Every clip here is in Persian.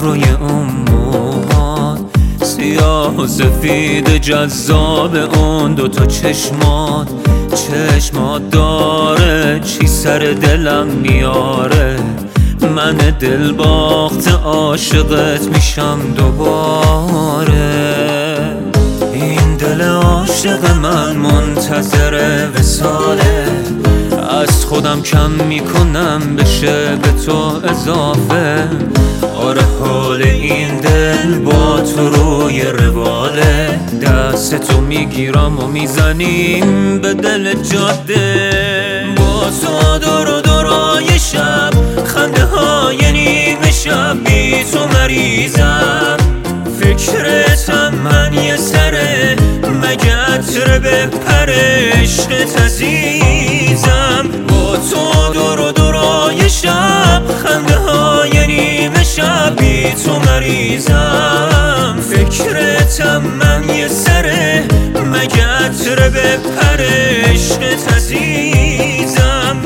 روی اون موهات، سیاه و سفید جذاب اون دوتا چشمات داره چی سر دلم میاره. من دل باخت عاشقت میشم دوباره. این دل عاشق من منتظر وصاله، از خودم کم میکنم بشه به تو اضافه. آره حال این دل با تو روی رواله، دست تو میگیرم و میزنیم به دل جاده. با تو دور و دورای شب، خنده های نیمه شب، بی تو مریضم. فکرتم من یه سره، مگه عطر بپره عشقت عزیزم. با تو دور و دورای شب، خنده های نیمه شب، بی تو مریضم. فکرتم من یه سره، مگه عطر بپره عشقت عزیزم.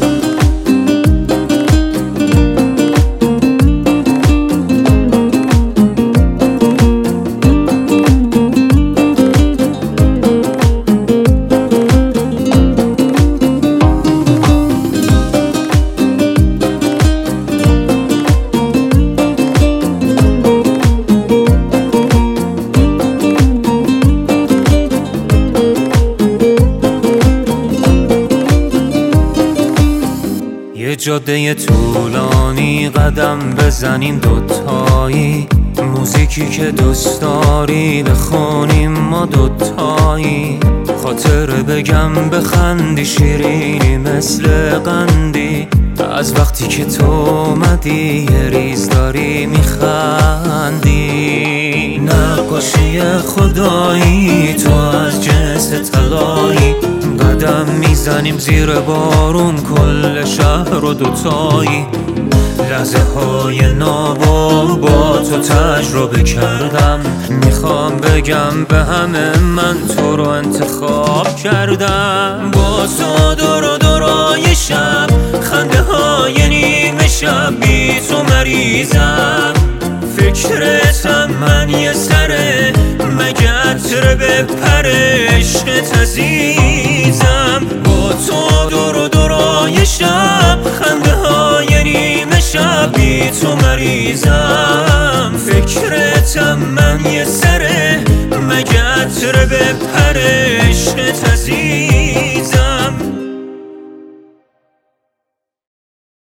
یه جاده طولانی قدم بزنیم دوتایی، موزیکی که دوست داری بخونیم ما دوتایی. خاطره بگم بخندی شیرینی مثل قندی، از وقتی که تو اومدی یه ریز داری میخندی. نقاشی خدایی تو از جنس طلایی، قدم میزنیم زیر بارون کل شهر و دوتایی. لحظه های نابا با تو تجربه کردم، میخوام بگم به همه من تو رو انتخاب کردم. با تو دور و دورای شب، خنده های نیمه شب، بی تو مریضم. فکرتم من یه سره، مگه عطر بپره عشقت عزیزم. با تو دور و دورای شب، خنده های نیمه شب، بی تو مریضم. فکرتم من یه سره، مگه عطر بپره عشقت